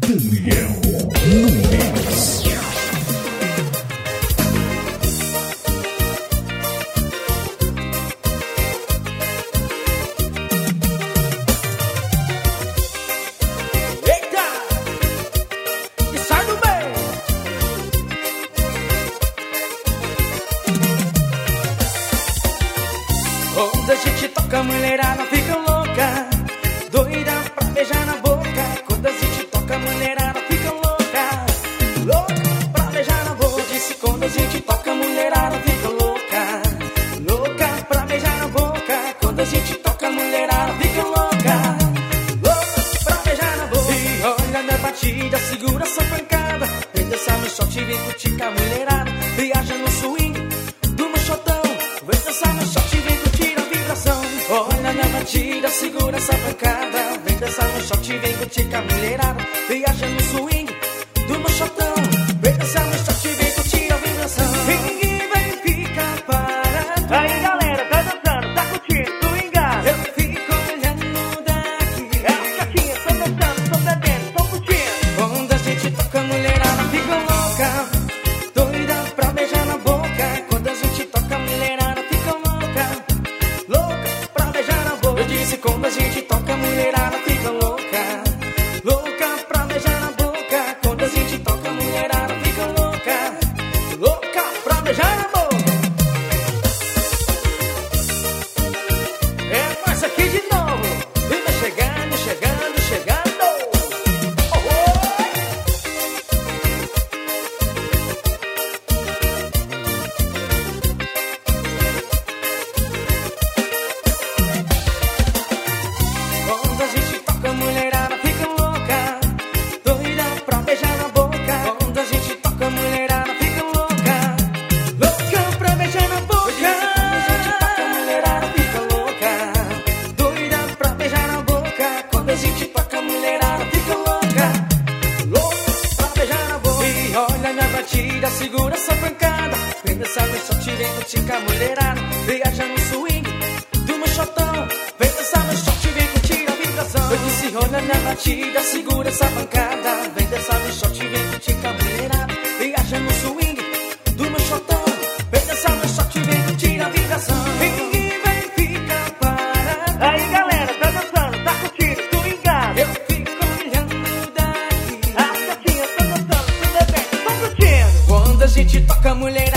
Daniel Nunes. Eita! E sai do bem! Quando a gente toca, a mulherada fica louca, doida pra beijar na boca. Quando a gente toca, a mulherada fica louca, louca pra beijar na boca. Eu disse, quando a gente toca, a mulherada fica louca, louca pra beijar na boca. Quando a gente toca, a mulherada fica louca, louca pra beijar na boca. E olha na batida, segura essa pancada, vem dançar no shot, vem curtir com a mulherada. Viaja no swing do mochotão, vem dançar no shot, vem curtir a vibração. Olha na batida, segura essa pancada, vem dançar no shot, vem curtir com a mulherada. Viaja no swing do mochotão, vem dançar no shot, vem curtir a vibração. Ninguém vai ficar parado. Aí galera, tá dançando, tá curtindo, swingado. Eu fico olhando daqui. As gatinhas tão dançando, tão bebendo, tão curtindo. Quando a gente toca, a mulherada fica louca, doida pra beijar na boca. Quando a gente toca, a mulherada fica louca, louca pra beijar na boca. Eu disse, quando a gente toca, a mulherada fica louca, louca pra beijar na boca. Quando a gente toca, a mulherada fica louca, louca pra beijar na boca. É mais aqui de novo. Vem chegando, chegando, chegando. Oh, oh. Quando a gente toca, a mulherada fica louca, doida pra beijar na boca. Quando a gente toca, a mulherada fica louca, louca pra beijar na boca. Quando a gente toca, a mulherada fica louca, doida pra beijar na boca. Quando a gente toca, a mulherada fica louca, louca pra beijar na boca. E olha na batida, segura essa pancada, vem dançar no shot, vem curtir com a mulherada. Viaja no swing do mochotão, vem dançar no shot, vem curtir a vibração. Eu disse, olha na batida, segura essa pancada, vem dançar no shot, vem curtir com a mulherada. Viaja no swing do mochotão, vem dançar no shot, vem curtir a vibração. Ninguém vai ficar parado. Aí galera, tá dançando, tá curtindo, swingado. Eu fico olhando daqui. As gatinhas tão dançando, tão bebendo, tão curtindo. Quando a gente toca, a mulher